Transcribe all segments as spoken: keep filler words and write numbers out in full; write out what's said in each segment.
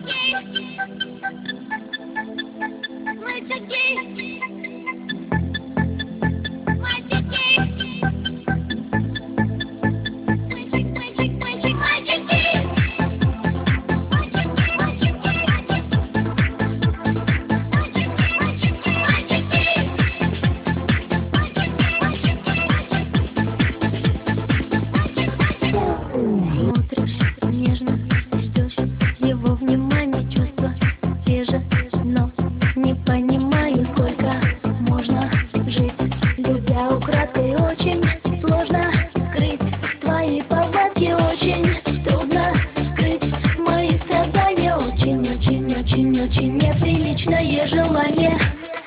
Смотришь нежно, ждешь его внимания, чувства те же, но не понимаю, сколько можно жить, любя украдкой. Очень сложно скрыть твои повадки, очень трудно скрыть мои страдания. Очень-очень-очень-очень неприличное желание.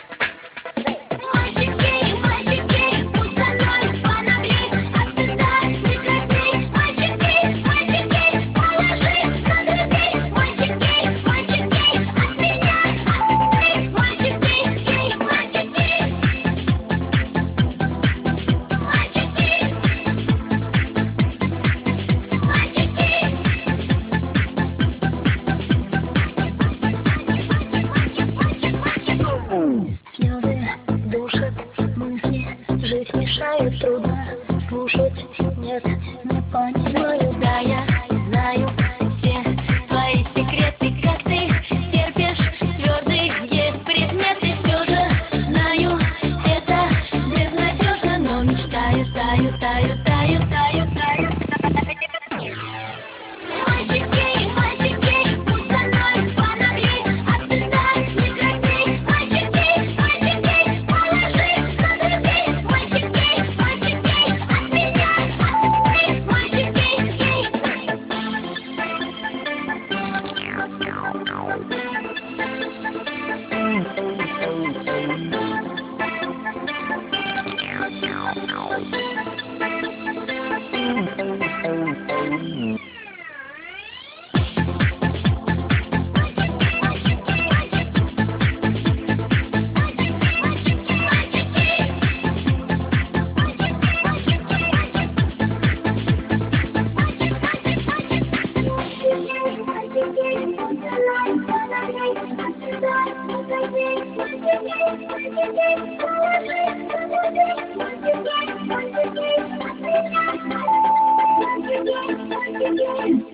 Слезы душат, мысли жить мешают, трудно слушать, нет, не понимаю. Да, я знаю все твои секреты, как ты терпишь твердые предметы. Все же знаю, это безнадежно, но мечтаю, таю, таю, таю, таю, таю. Thank you.